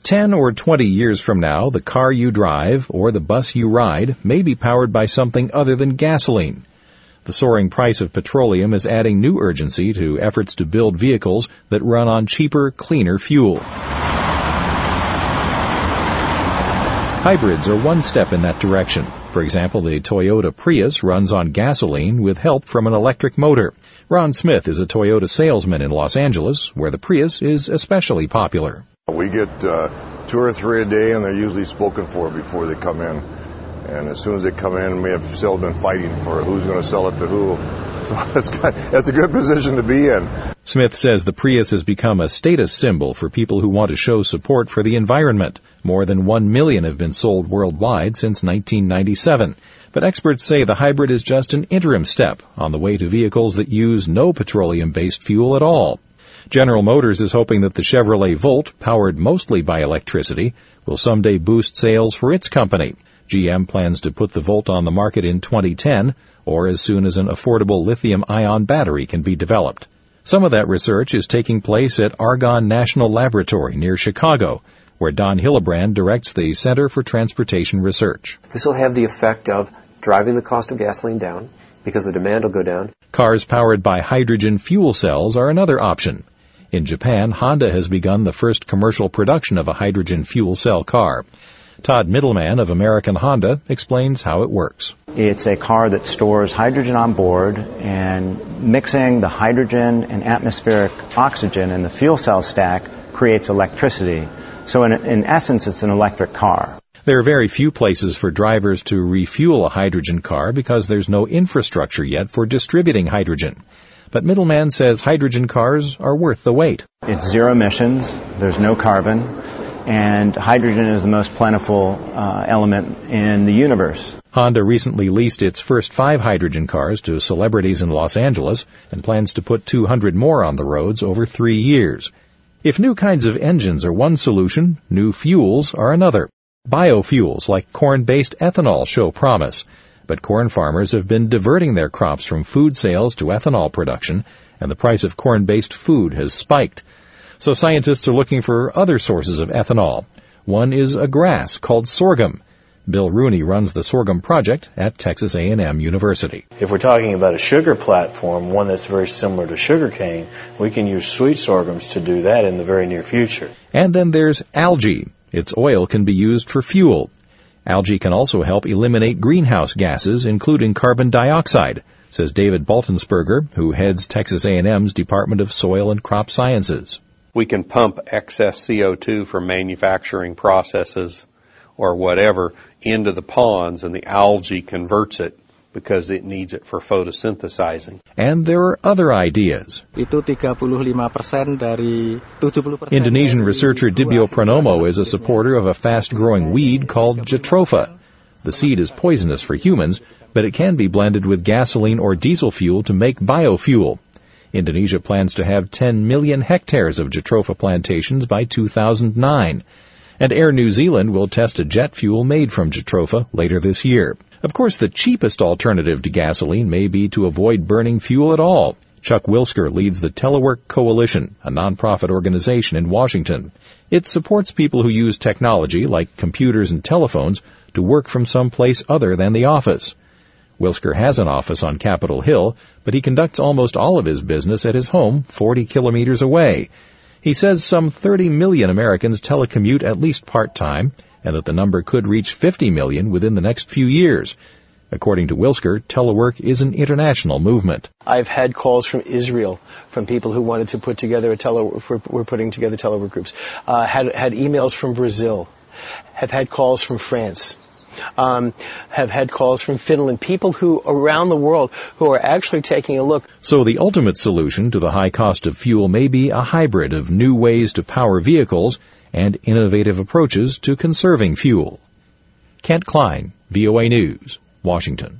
10 or 20 years from now, the car you drive or the bus you ride may be powered by something other than gasoline. The soaring price of petroleum is adding new urgency to efforts to build vehicles that run on cheaper, cleaner fuel. Hybrids are one step in that direction. For example, the Toyota Prius runs on gasoline with help from an electric motor. Ron Smith is a Toyota salesman in Los Angeles, where the Prius is especially popular. We get 2 or 3 a day, and they're usually spoken for before they come in. And as soon as they come in, we have salesmen fighting for who's going to sell it to who. So that's a good position to be in. Smith says the Prius has become a status symbol for people who want to show support for the environment. More than 1 million have been sold worldwide since 1997. But experts say the hybrid is just an interim step on the way to vehicles that use no petroleum-based fuel at all. General Motors is hoping that the Chevrolet Volt, powered mostly by electricity, will someday boost sales for its company. GM plans to put the Volt on the market in 2010, or as soon as an affordable lithium-ion battery can be developed. Some of that research is taking place at Argonne National Laboratory near Chicago, where Don Hillebrand directs the Center for Transportation Research. This will have the effect of driving the cost of gasoline down, because the demand will go down. Cars powered by hydrogen fuel cells are another option. In Japan, Honda has begun the first commercial production of a hydrogen fuel cell car. Todd Middleman of American Honda explains how it works. It's a car that stores hydrogen on board, and mixing the hydrogen and atmospheric oxygen in the fuel cell stack creates electricity. So in essence, it's an electric car. There are very few places for drivers to refuel a hydrogen car because there's no infrastructure yet for distributing hydrogen. But Middleman says hydrogen cars are worth the wait. It's zero emissions, there's no carbon, and hydrogen is the most plentiful element in the universe. Honda recently leased its first 5 hydrogen cars to celebrities in Los Angeles and plans to put 200 more on the roads over 3 years. If new kinds of engines are one solution, new fuels are another. Biofuels like corn-based ethanol show promise, but corn farmers have been diverting their crops from food sales to ethanol production, and the price of corn-based food has spiked. So scientists are looking for other sources of ethanol. One is a grass called sorghum. Bill Rooney runs the Sorghum Project at Texas A&M University. If we're talking about a sugar platform, one that's very similar to sugarcane, we can use sweet sorghums to do that in the very near future. And then there's algae. Its oil can be used for fuel. Algae can also help eliminate greenhouse gases, including carbon dioxide, says David Baltensperger, who heads Texas A&M's Department of Soil and Crop Sciences. We can pump excess CO2 from manufacturing processes or whatever into the ponds, and the algae converts it because it needs it for photosynthesizing. And there are other ideas. Indonesian researcher Dibio Pranomo is a supporter of a fast-growing weed called Jatropha. The seed is poisonous for humans, but it can be blended with gasoline or diesel fuel to make biofuel. Indonesia plans to have 10 million hectares of Jatropha plantations by 2009. And Air New Zealand will test a jet fuel made from Jatropha later this year. Of course, the cheapest alternative to gasoline may be to avoid burning fuel at all. Chuck Wilsker leads the Telework Coalition, a nonprofit organization in Washington. It supports people who use technology, like computers and telephones, to work from some place other than the office. Wilsker has an office on Capitol Hill, but he conducts almost all of his business at his home 40 kilometers away. He says some 30 million Americans telecommute at least part-time, and that the number could reach 50 million within the next few years. According to Wilsker, telework is an international movement. I've had calls from Israel, from people who wanted to put together we're putting together telework groups. Had emails from Brazil. Have had calls from France. Have had calls from Finland, people who around the world who are actually taking a look. So the ultimate solution to the high cost of fuel may be a hybrid of new ways to power vehicles and innovative approaches to conserving fuel. Kent Klein, VOA News, Washington.